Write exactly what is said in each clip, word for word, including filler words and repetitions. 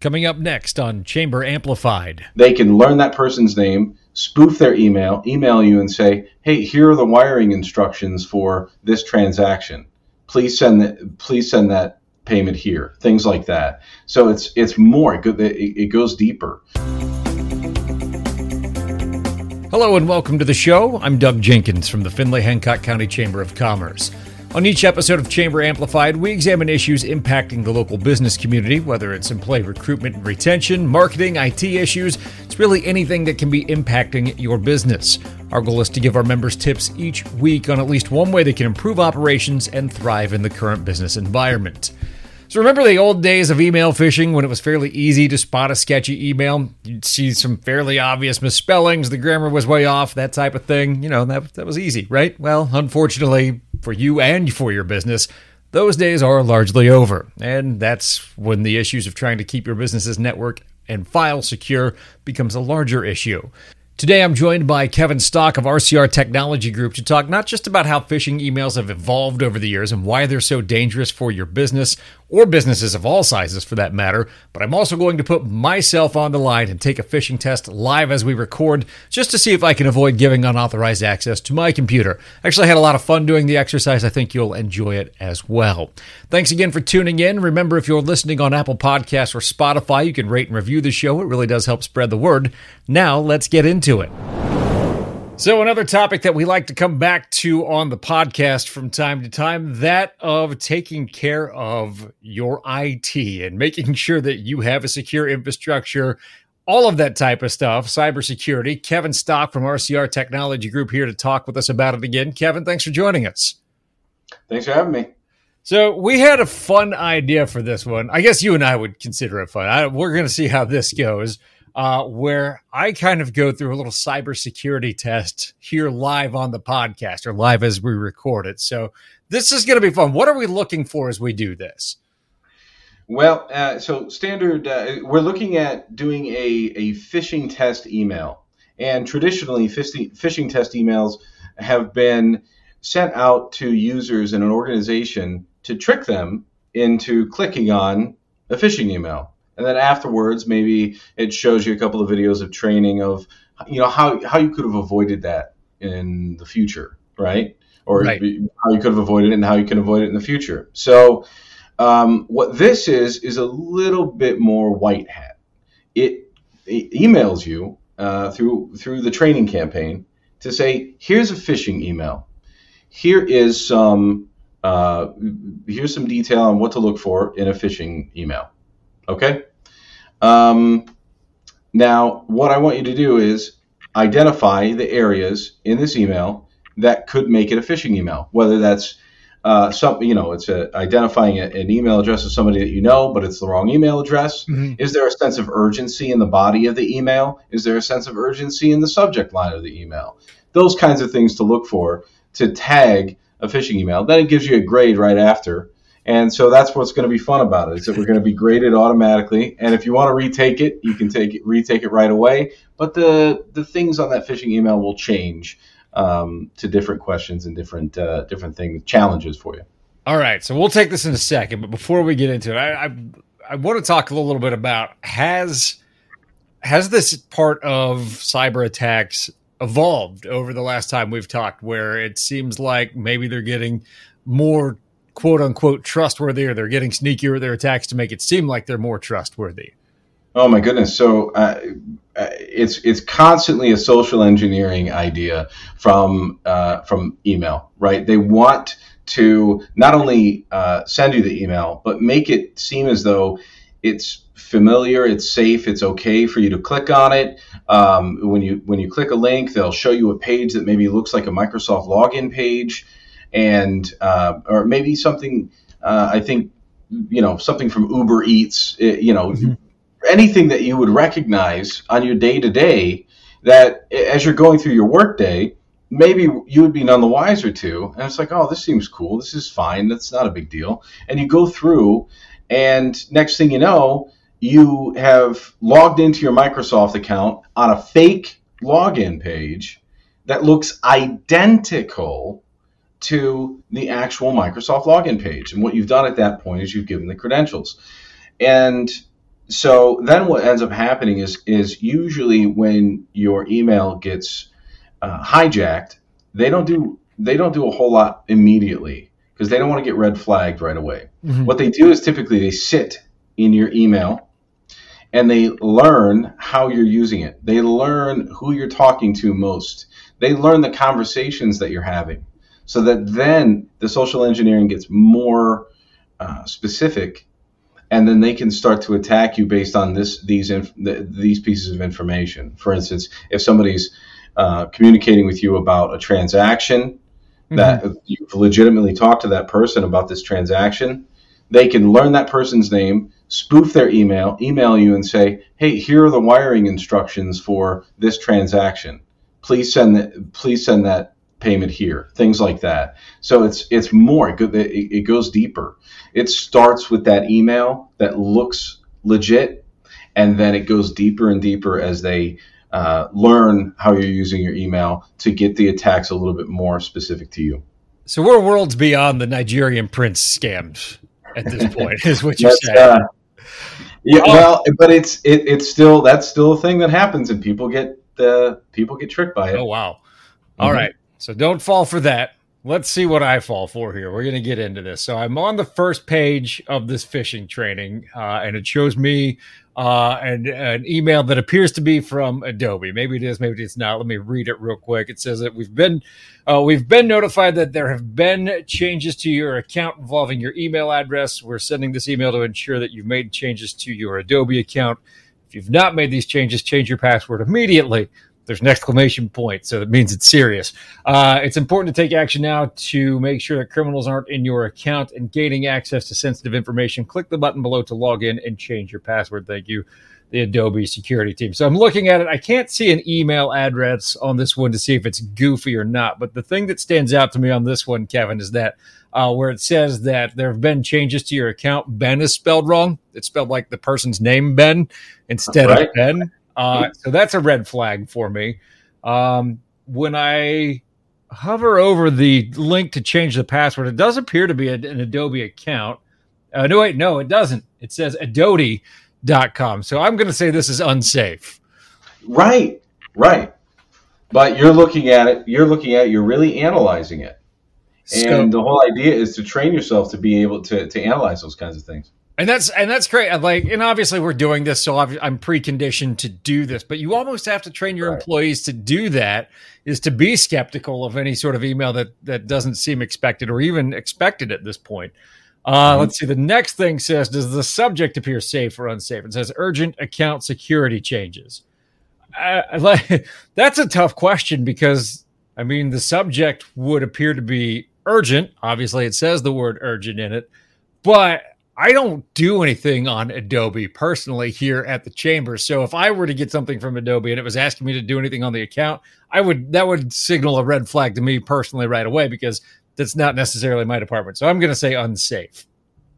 coming up next on Chamber Amplified. They can learn that person's name, spoof their email, email you and say, hey, here are the wiring instructions for this transaction. Please send that, please send that payment here, things like that. So it's it's more, it, it goes deeper. Hello and welcome to the show. I'm Doug Jenkins from the Findlay-Hancock County Chamber of Commerce. On each episode of Chamber Amplified, we examine issues impacting the local business community, whether it's employee recruitment and retention, marketing, I T issues. It's really anything that can be impacting your business. Our goal is to give our members tips each week on at least one way they can improve operations and thrive in the current business environment. So remember the old days of email phishing when it was fairly easy to spot a sketchy email? You'd see some fairly obvious misspellings, the grammar was way off, that type of thing. You know, that, that was easy, right? Well, unfortunately for you and for your business, those days are largely over. And that's when the issues of trying to keep your business's network and file secure becomes a larger issue. Today, I'm joined by Kevin Stock of R C R Technology Group to talk not just about how phishing emails have evolved over the years and why they're so dangerous for your business, or businesses of all sizes for that matter, but I'm also going to put myself on the line and take a phishing test live as we record just to see if I can avoid giving unauthorized access to my computer. Actually, I had a lot of fun doing the exercise. I think you'll enjoy it as well. Thanks again for tuning in. Remember, if you're listening on Apple Podcasts or Spotify, you can rate and review the show. It really does help spread the word. Now, let's get into it. So another topic that we like to come back to on the podcast from time to time, that of taking care of your I T and making sure that you have a secure infrastructure, all of that type of stuff, cybersecurity. Kevin Stock from R C R Technology Group here to talk with us about it again. Kevin, thanks for joining us. Thanks for having me. So we had a fun idea for this one. I guess you and I would consider it fun. I, we're going to see how this goes. Uh, where I kind of go through a little cybersecurity test here live on the podcast or live as we record it. So this is going to be fun. What are we looking for as we do this? Well, uh, so standard, uh, we're looking at doing a, a phishing test email. And traditionally, phishing, phishing test emails have been sent out to users in an organization to trick them into clicking on a phishing email. And then afterwards, maybe it shows you a couple of videos of training of, you know, how, how you could have avoided that in the future, right? Or right. How you could have avoided it and how you can avoid it in the future. So um, what this is, is a little bit more white hat. It, it emails you uh, through through the training campaign to say, here's a phishing email. Here is some uh, here's some detail on what to look for in a phishing email. Okay. Um, now, what I want you to do is identify the areas in this email that could make it a phishing email. Whether that's uh, some, you know, it's a, identifying a, an email address of somebody that you know, but it's the wrong email address. Mm-hmm. Is there a sense of urgency in the body of the email? Is there a sense of urgency in the subject line of the email? Those kinds of things to look for to tag a phishing email. Then it gives you a grade right after. And so that's what's going to be fun about it, is that we're going to be graded automatically. And if you want to retake it, you can take it, retake it right away. But the the things on that phishing email will change um, to different questions and different uh, different things, challenges for you. All right. So we'll take this in a second. But before we get into it, I I, I want to talk a little bit about has has this part of cyber attacks evolved over the last time we've talked, where it seems like maybe they're getting more quote unquote trustworthy, or they're getting sneakier with their attacks to make it seem like they're more trustworthy? Oh my goodness. So uh, it's it's constantly a social engineering idea from uh, from email, right? They want to not only uh, send you the email, but make it seem as though it's familiar, it's safe, it's okay for you to click on it. Um, when you when you click a link, they'll show you a page that maybe looks like a Microsoft login page. And uh, or maybe something, uh, I think, you know, something from Uber Eats, you know, mm-hmm. anything that you would recognize on your day to day that as you're going through your work day, maybe you would be none the wiser to. And it's like, oh, this seems cool. This is fine. That's not a big deal. And you go through, and next thing you know, you have logged into your Microsoft account on a fake login page that looks identical to the actual Microsoft login page. And what you've done at that point is you've given the credentials. And so then what ends up happening is is usually when your email gets uh, hijacked, they don't do they don't do a whole lot immediately because they don't want to get red flagged right away. Mm-hmm. What they do is typically they sit in your email and they learn how you're using it. They learn who you're talking to most. They learn the conversations that you're having, so that then the social engineering gets more uh, specific, and then they can start to attack you based on this these inf- these pieces of information. For instance, if somebody's uh, communicating with you about a transaction, mm-hmm. that you've legitimately talked to that person about this transaction, they can learn that person's name, spoof their email, email you and say, hey, here are the wiring instructions for this transaction. Please send that, please send that payment here, things like that. So it's it's more, it, it goes deeper. It starts with that email that looks legit, and then it goes deeper and deeper as they uh, learn how you're using your email to get the attacks a little bit more specific to you. So we're worlds beyond the Nigerian prince scams at this point, is what you're saying. Uh, yeah, oh. Well, but it's it, it's still that's still a thing that happens, and people get uh, people get tricked by it. Oh wow! All mm-hmm. right, so don't fall for that. Let's see what I fall for here. We're going to get into this. So I'm on the first page of this phishing training, uh, and it shows me uh, an, an email that appears to be from Adobe. Maybe it is, maybe it's not. Let me read it real quick. It says that we've been uh, we've been notified that there have been changes to your account involving your email address. We're sending this email to ensure that you've made changes to your Adobe account. If you've not made these changes, change your password immediately. There's an exclamation point, so that means it's serious. Uh, it's important to take action now to make sure that criminals aren't in your account and gaining access to sensitive information. Click the button below to log in and change your password. Thank you, the Adobe security team. So I'm looking at it. I can't see an email address on this one to see if it's goofy or not. But the thing that stands out to me on this one, Kevin, is that uh, where it says that there have been changes to your account, Ben is spelled wrong. It's spelled like the person's name, Ben, instead right. of Ben. Uh, so that's a red flag for me. Um, when I hover over the link to change the password, it does appear to be a, an Adobe account. Uh, no, wait, no, it doesn't. It says adobe dot com. So I'm going to say this is unsafe. Right, right. But you're looking at it, you're looking at it, you're really analyzing it. And so, the whole idea is to train yourself to be able to, to analyze those kinds of things. And that's and that's great. Like, and obviously we're doing this, so I'm preconditioned to do this. But you almost have to train your right. employees to do that. Is to be skeptical of any sort of email that that doesn't seem expected or even expected at this point. Uh, mm-hmm. Let's see. The next thing says, does the subject appear safe or unsafe? It says urgent account security changes. Uh, like, that's a tough question because I mean the subject would appear to be urgent. Obviously, it says the word urgent in it, but I don't do anything on Adobe personally here at the Chamber. So if I were to get something from Adobe and it was asking me to do anything on the account, I would that would signal a red flag to me personally right away because that's not necessarily my department. So I'm going to say unsafe.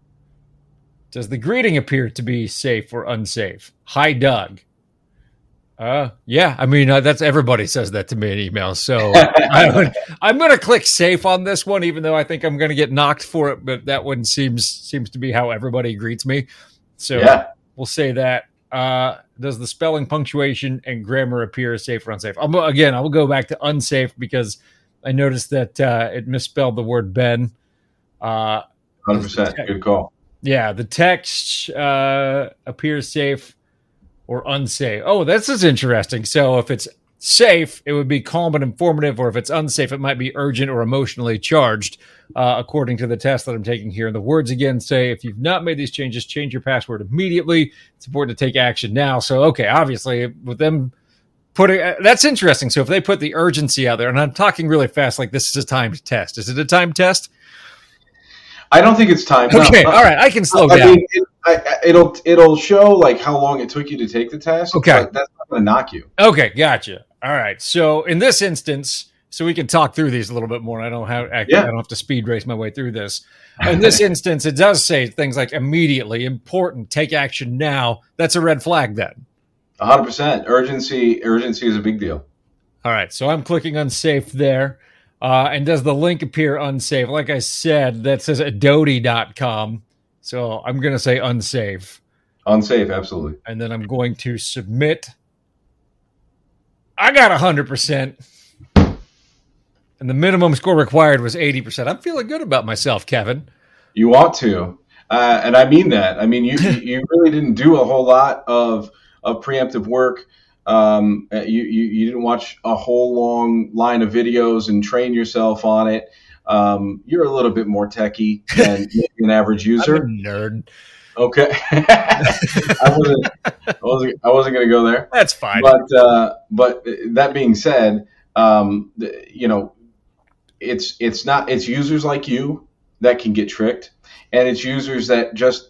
Does the greeting appear to be safe or unsafe? Hi, Doug. Uh, yeah, I mean, uh, that's everybody says that to me in emails. So I would, I'm going to click safe on this one, even though I think I'm going to get knocked for it. But that one seems seems to be how everybody greets me. So yeah. We'll say that. Uh, does the spelling, punctuation, and grammar appear safe or unsafe? I'm, again, I will go back to unsafe because I noticed that uh, it misspelled the word Ben. Uh, one hundred percent. Te- Good call. Yeah, the text uh, appears safe or unsafe. Oh, this is interesting. So if it's safe, it would be calm and informative, or if it's unsafe, it might be urgent or emotionally charged, uh, according to the test that I'm taking here. And the words again say, if you've not made these changes, change your password immediately. It's important to take action now. So, okay, obviously, with them putting, uh, that's interesting. So if they put the urgency out there, and I'm talking really fast, like this is a timed test. Is it a timed test? I don't think it's timed. Okay, no. all right, I can slow I down. Mean, it, I, it'll it'll show like how long it took you to take the test. Okay, but that's not going to knock you. Okay, gotcha. All right, so in this instance, so we can talk through these a little bit more. I don't have I, yeah. I don't have to speed race my way through this. In this instance, it does say things like immediately, important, take action now. That's a red flag then. one hundred percent. Urgency, urgency is a big deal. All right, so I'm clicking unsafe there. Uh, and does the link appear unsafe? Like I said, that says adobe dot com. So I'm going to say unsafe. Unsafe, absolutely. And then I'm going to submit. I got one hundred percent. And the minimum score required was eighty percent. I'm feeling good about myself, Kevin. You want to. Uh, and I mean that. I mean, you you really didn't do a whole lot of, of preemptive work. Um, you, you, you didn't watch a whole long line of videos and train yourself on it. Um, you're a little bit more techie than an average user. I'm a nerd. Okay. I wasn't, I wasn't, I wasn't going to go there. That's fine. But, uh, but that being said, um, you know, it's, it's not, it's users like you that can get tricked, and it's users that just,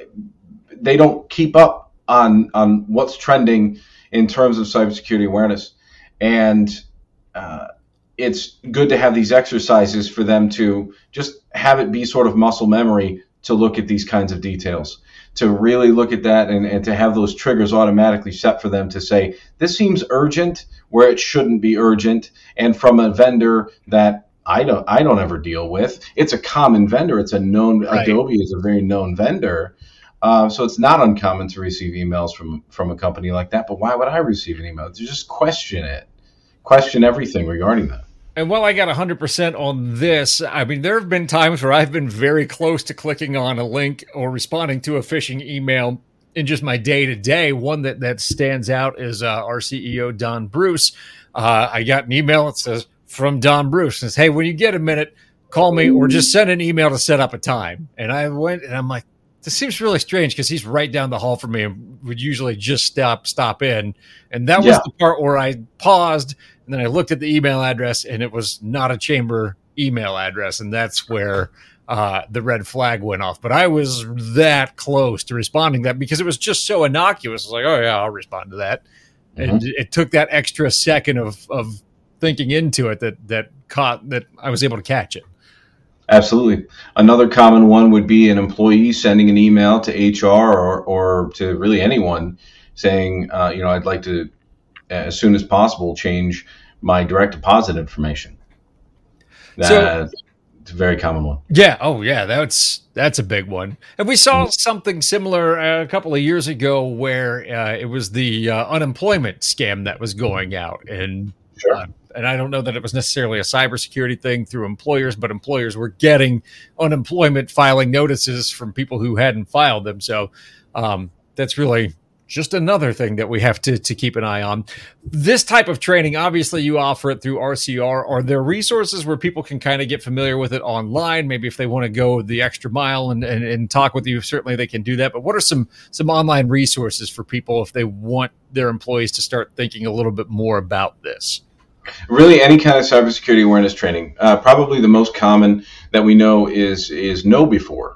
they don't keep up on, on what's trending in terms of cybersecurity awareness. And, uh, it's good to have these exercises for them to just have it be sort of muscle memory to look at these kinds of details, to really look at that and, and to have those triggers automatically set for them to say, this seems urgent where it shouldn't be urgent. And from a vendor that I don't, I don't ever deal with, it's a common vendor. It's a known, right. Adobe is a very known vendor. Uh, so it's not uncommon to receive emails from, from a company like that. But why would I receive an email? To just question it, question everything regarding that. And while I got one hundred percent on this, I mean, there have been times where I've been very close to clicking on a link or responding to a phishing email in just my day-to-day. One that, that stands out is uh, our C E O, Don Bruce. Uh, I got an email that says, from Don Bruce, says, hey, when you get a minute, call me or just send an email to set up a time. And I went and I'm like, this seems really strange because he's right down the hall from me and would usually just stop stop in. And that was yeah. the part where I paused. And then I looked at the email address, and it was not a chamber email address. And that's where uh, the red flag went off. But I was that close to responding to that because it was just so innocuous. I was like, oh, yeah, I'll respond to that. Mm-hmm. And it took that extra second of, of thinking into it that that caught that I was able to catch it. Absolutely. Another common one would be an employee sending an email to H R or, or to really anyone saying, uh, you know, I'd like to, as soon as possible, change my direct deposit information. That's so, a very common one. Yeah. Oh, yeah. That's that's a big one. And we saw mm-hmm. something similar uh, a couple of years ago where uh, it was the uh, unemployment scam that was going out. And sure. uh, and I don't know that it was necessarily a cybersecurity thing through employers, but employers were getting unemployment filing notices from people who hadn't filed them. So um, that's really just another thing that we have to, to keep an eye on. This type of training, obviously you offer it through R C R. Are there resources where people can kind of get familiar with it online? Maybe if they want to go the extra mile and, and, and talk with you, certainly they can do that. But what are some, some online resources for people if they want their employees to start thinking a little bit more about this? Really, any kind of cybersecurity awareness training. Uh, probably the most common that we know is is Know Before,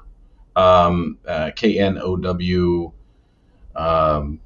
um, uh, K N O W, um,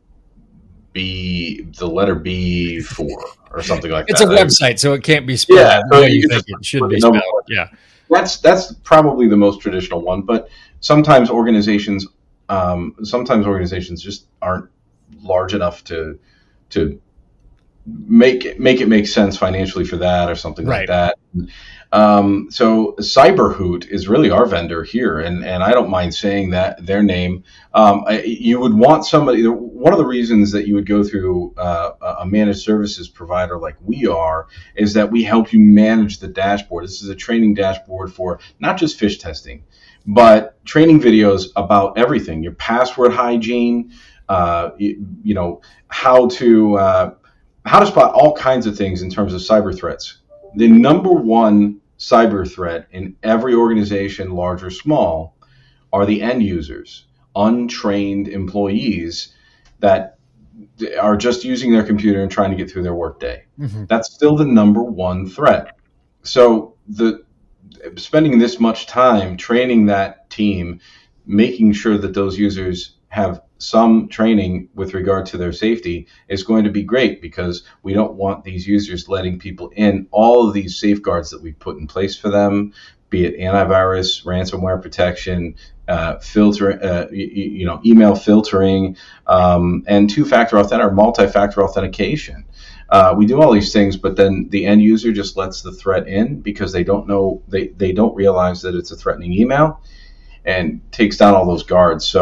B, the letter B four or something like it's that. It's a website, so it can't be spelled. Yeah, so you, you think it should be spelled. Yeah, that's that's probably the most traditional one. But sometimes organizations, um, sometimes organizations just aren't large enough to to. make it make it make sense financially for that or something right. like that. Um, so Cyberhoot is really our vendor here, and, and I don't mind saying that their name. Um, I, you would want somebody. One of the reasons that you would go through uh, a managed services provider like we are is that we help you manage the dashboard. This is a training dashboard for not just phish testing, but training videos about everything: your password hygiene, uh, you, you know how to. Uh, how to spot all kinds of things in terms of cyber threats. The number one cyber threat in every organization, large or small, are the end users, untrained employees that are just using their computer and trying to get through their workday. Mm-hmm. That's still the number one threat. So the spending this much time training that team, making sure that those users have some training with regard to their safety is going to be great, because we don't want these users letting people in. All of these safeguards that we've put in place for them, be it antivirus, ransomware protection, uh, filter, uh, you, you know, email filtering, um, and two-factor authentication or multi-factor authentication. Uh, we do all these things, but then the end user just lets the threat in because they don't know, they, they don't realize that it's a threatening email, and takes down all those guards. So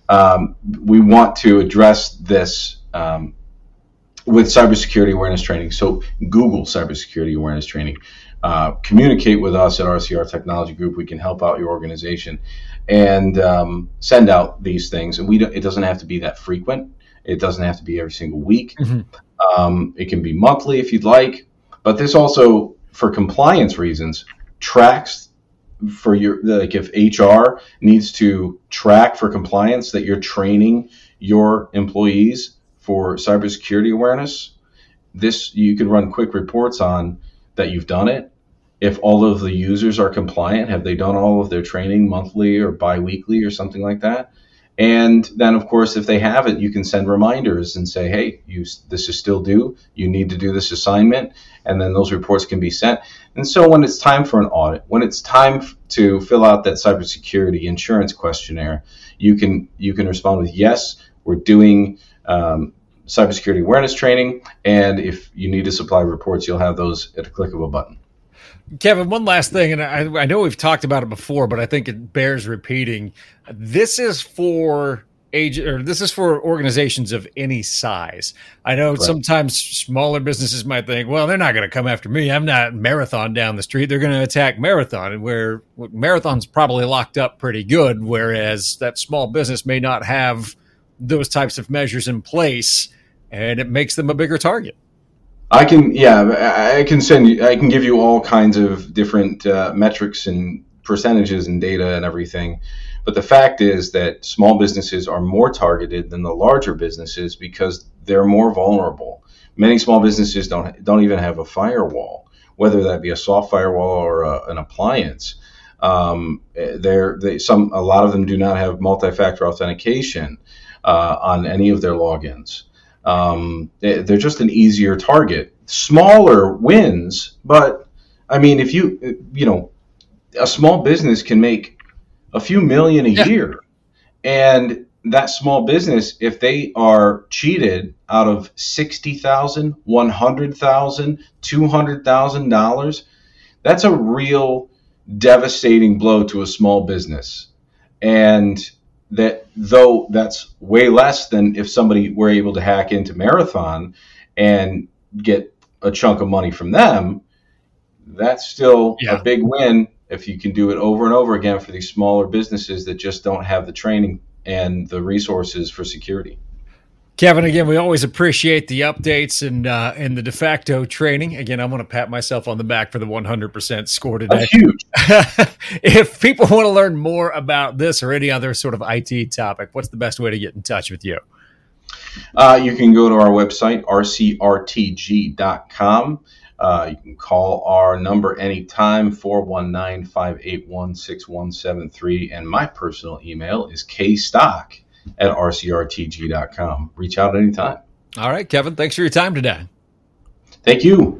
um, we want to address this um, with cybersecurity awareness training. So Google cybersecurity awareness training. Uh, communicate with us at R C R Technology Group. We can help out your organization and um, send out these things. And we don't, it doesn't have to be that frequent. It doesn't have to be every single week. Mm-hmm. Um, it can be monthly if you'd like. But this also, for compliance reasons, tracks for your, like if H R needs to track for compliance that you're training your employees for cybersecurity awareness, this you can run quick reports on that you've done it. If all of the users are compliant, have they done all of their training monthly or bi-weekly or something like that? And then, of course, if they haven't, you can send reminders and say, hey, you, this is still due. You need to do this assignment. And then those reports can be sent. And so when it's time for an audit, when it's time to fill out that cybersecurity insurance questionnaire, you can you can respond with, yes, we're doing um, cybersecurity awareness training. And if you need to supply reports, you'll have those at a click of a button. Kevin, one last thing, and I, I know we've talked about it before, but I think it bears repeating. This is for age, or this is for organizations of any size. I know right. Sometimes smaller businesses might think, well, they're not going to come after me. I'm not Marathon down the street. They're going to attack Marathon, where Marathon's probably locked up pretty good, whereas that small business may not have those types of measures in place, and it makes them a bigger target. I can, yeah, I can send you, I can give you all kinds of different uh, metrics and percentages and data and everything. But the fact is that small businesses are more targeted than the larger businesses because they're more vulnerable. Many small businesses don't don't even have a firewall, whether that be a soft firewall or a, an appliance. Um, they're, they, some, a lot of them do not have multi-factor authentication uh, on any of their logins. Um, they're just an easier target. Smaller wins, but I mean, if you, you know, a small business can make a few million a yeah. year, and that small business, if they are cheated out of sixty thousand, one hundred thousand, two hundred thousand dollars, that's a real devastating blow to a small business. And that, though that's way less than if somebody were able to hack into Marathon and get a chunk of money from them, that's still yeah. a big win if you can do it over and over again for these smaller businesses that just don't have the training and the resources for security. Kevin, again, we always appreciate the updates and uh, and the de facto training. Again, I'm going to pat myself on the back for the one hundred percent score today. That's huge. If people want to learn more about this or any other sort of I T topic, what's the best way to get in touch with you? Uh, you can go to our website, r c r t g dot com. Uh, you can call our number anytime, four one nine, five eight one, six one seven three. And my personal email is kstock at r c r t g dot com. Reach out anytime. All right, Kevin, thanks for your time today. Thank you.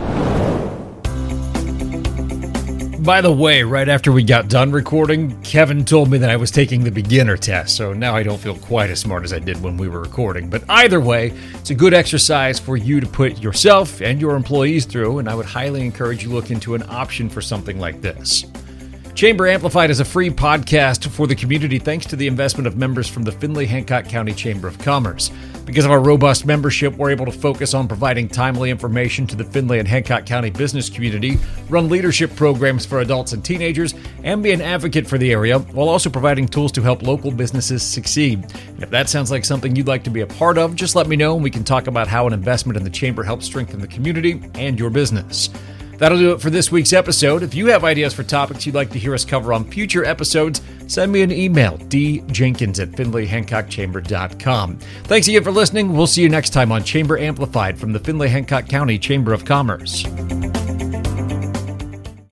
By the way, right after we got done recording, Kevin told me that I was taking the beginner test, so now I don't feel quite as smart as I did when we were recording. But either way, it's a good exercise for you to put yourself and your employees through, and I would highly encourage you look into an option for something like this. Chamber Amplified is a free podcast for the community thanks to the investment of members from the Findlay-Hancock County Chamber of Commerce. Because of our robust membership, we're able to focus on providing timely information to the Findlay and Hancock County business community, run leadership programs for adults and teenagers, and be an advocate for the area, while also providing tools to help local businesses succeed. And if that sounds like something you'd like to be a part of, just let me know and we can talk about how an investment in the Chamber helps strengthen the community and your business. That'll do it for this week's episode. If you have ideas for topics you'd like to hear us cover on future episodes, send me an email, d jenkins at findlay hancock chamber dot com. Thanks again for listening. We'll see you next time on Chamber Amplified from the Findlay-Hancock County Chamber of Commerce.